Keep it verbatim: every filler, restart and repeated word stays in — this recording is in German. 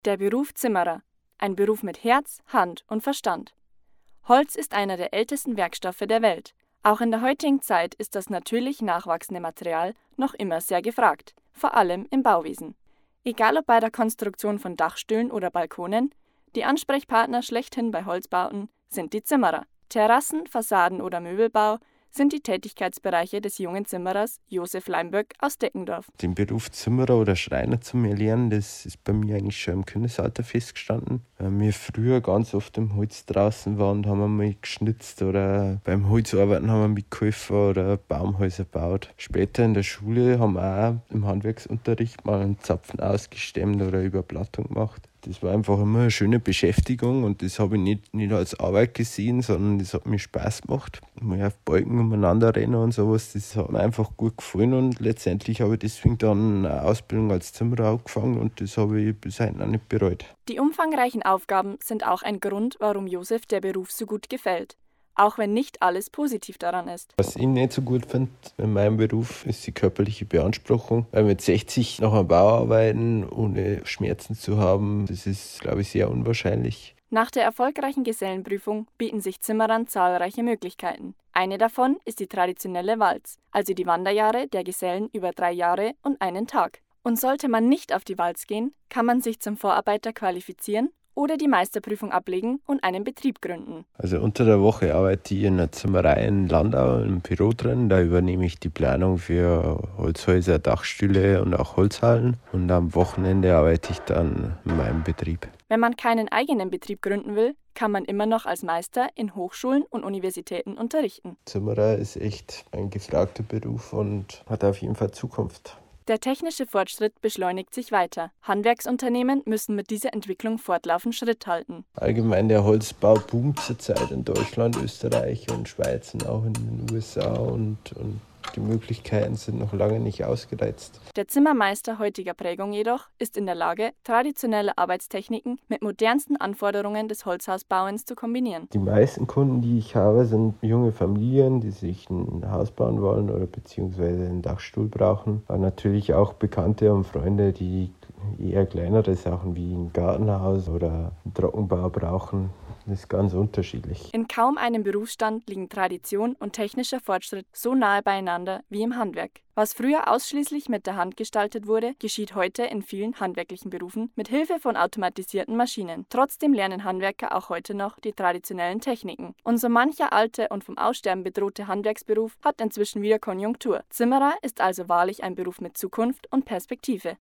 Der Beruf Zimmerer. Ein Beruf mit Herz, Hand und Verstand. Holz ist einer der ältesten Werkstoffe der Welt. Auch in der heutigen Zeit ist das natürlich nachwachsende Material noch immer sehr gefragt, vor allem im Bauwesen. Egal ob bei der Konstruktion von Dachstühlen oder Balkonen, die Ansprechpartner schlechthin bei Holzbauten sind die Zimmerer. Terrassen, Fassaden oder Möbelbau sind die Tätigkeitsbereiche des jungen Zimmerers Josef Leimböck aus Deckendorf. Den Beruf Zimmerer oder Schreiner zu erlernen, das ist bei mir eigentlich schon im Kindesalter festgestanden. Weil wir früher ganz oft im Holz draußen waren und haben wir mal geschnitzt oder beim Holzarbeiten haben wir mitgeholfen oder Baumhäuser gebaut. Später in der Schule haben wir auch im Handwerksunterricht mal einen Zapfen ausgestemmt oder Überplattung gemacht. Das war einfach immer eine schöne Beschäftigung und das habe ich nicht, nicht als Arbeit gesehen, sondern das hat mir Spaß gemacht. Mal auf Balken umeinander rennen und sowas, das hat mir einfach gut gefallen und letztendlich habe ich deswegen dann eine Ausbildung als Zimmerer angefangen und das habe ich bis heute auch nicht bereut. Die umfangreichen Aufgaben sind auch ein Grund, warum Josef der Beruf so gut gefällt. Auch wenn nicht alles positiv daran ist. Was ich nicht so gut finde in meinem Beruf, ist die körperliche Beanspruchung. Weil mit sechzig nach einem Bau arbeiten, ohne Schmerzen zu haben, das ist, glaube ich, sehr unwahrscheinlich. Nach der erfolgreichen Gesellenprüfung bieten sich Zimmerern zahlreiche Möglichkeiten. Eine davon ist die traditionelle Walz, also die Wanderjahre der Gesellen über drei Jahre und einen Tag. Und sollte man nicht auf die Walz gehen, kann man sich zum Vorarbeiter qualifizieren oder die Meisterprüfung ablegen und einen Betrieb gründen. Also unter der Woche arbeite ich in einer Zimmerei in Landau im Büro drin. Da übernehme ich die Planung für Holzhäuser, Dachstühle und auch Holzhallen. Und am Wochenende arbeite ich dann in meinem Betrieb. Wenn man keinen eigenen Betrieb gründen will, kann man immer noch als Meister in Hochschulen und Universitäten unterrichten. Zimmerer ist echt ein gefragter Beruf und hat auf jeden Fall Zukunft. Der technische Fortschritt beschleunigt sich weiter. Handwerksunternehmen müssen mit dieser Entwicklung fortlaufend Schritt halten. Allgemein der Holzbau boomt zurzeit in Deutschland, Österreich und Schweiz und auch in den U S A und, und die Möglichkeiten sind noch lange nicht ausgereizt. Der Zimmermeister heutiger Prägung jedoch ist in der Lage, traditionelle Arbeitstechniken mit modernsten Anforderungen des Holzhausbauens zu kombinieren. Die meisten Kunden, die ich habe, sind junge Familien, die sich ein Haus bauen wollen oder beziehungsweise einen Dachstuhl brauchen. Aber natürlich auch Bekannte und Freunde, die eher kleinere Sachen wie ein Gartenhaus oder einen Trockenbau brauchen. Das ist ganz unterschiedlich. In kaum einem Berufsstand liegen Tradition und technischer Fortschritt so nahe beieinander wie im Handwerk. Was früher ausschließlich mit der Hand gestaltet wurde, geschieht heute in vielen handwerklichen Berufen mit Hilfe von automatisierten Maschinen. Trotzdem lernen Handwerker auch heute noch die traditionellen Techniken. Und so mancher alte und vom Aussterben bedrohte Handwerksberuf hat inzwischen wieder Konjunktur. Zimmerer ist also wahrlich ein Beruf mit Zukunft und Perspektive.